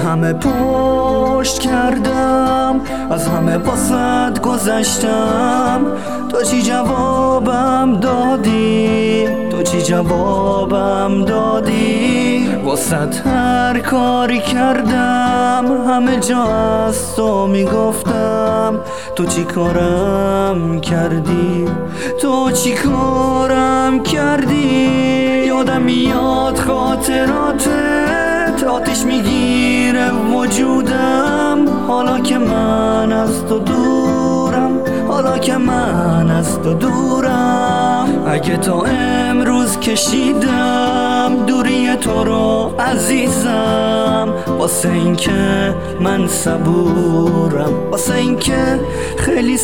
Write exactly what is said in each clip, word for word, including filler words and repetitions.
همه پشت کردم، از همه واسط گذشتم. تو چی جوابم دادی؟ تو چی جوابم دادی؟ واسط هر کاری کردم، همه جا از تو میگفتم. تو چی کارم کردی؟ تو چی کارم کردی؟ یادم میاد خاطراتت، آتیش میگیره وجودم. حالا که من از تو دورم، حالا که من از تو دورم. اگه تا امروز کشیدم دوری تو رو عزیزم، واسه این که من صبورم، واسه این که خیلی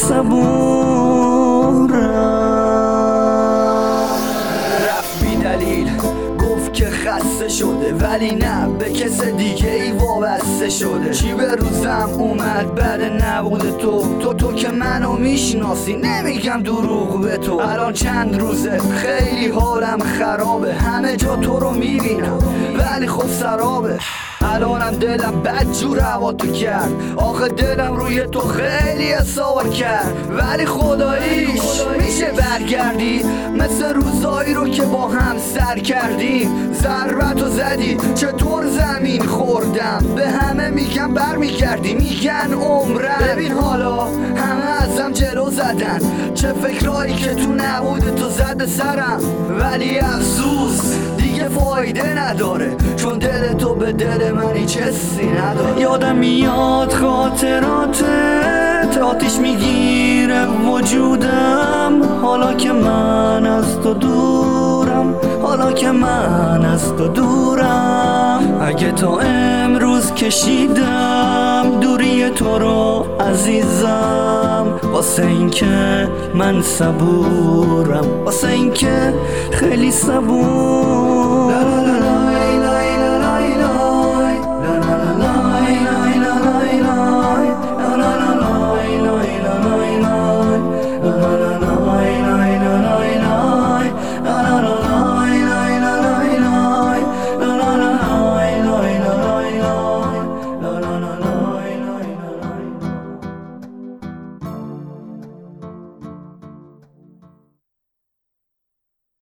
صبورم. رفت بی دلیل گفت که خسته شده، ولی نه به کس دیگه ای وابسته شده. چی به روزم اومد بعد نبود تو؟ تو تو که منو میشناسی، نمیگم دروغ به تو. الان چند روزه خیلی حالم خرابه، همه جا تو رو میبینم ولی خب سرابه. الانم دلم بدجور هوا تو کرد، آخه دلم روی تو خیلی حساب کرد. ولی خداییش میشه برگردی مثل روزایی رو که با هم سر کردیم. ضربتو زدی چطور زمین خوردم، به همه میگم برمیگردی، میگن عمرم. ببین حالا همه ازم جلو زدن، چه فکرایی که تو نبود تو زده سرم. ولی افسوس دیگه فایده نداره، چون دل تو به دل من هیچ حسی نداره. یادم میاد خاطراتت، آتیش میگیره وجودم. حالا که من از تو دورم، حالا که من از تو دورم. اگه تا امروز کشیدم دوری تو رو عزیزم، واسه این که من صبورم، واسه این که خیلی صبورم.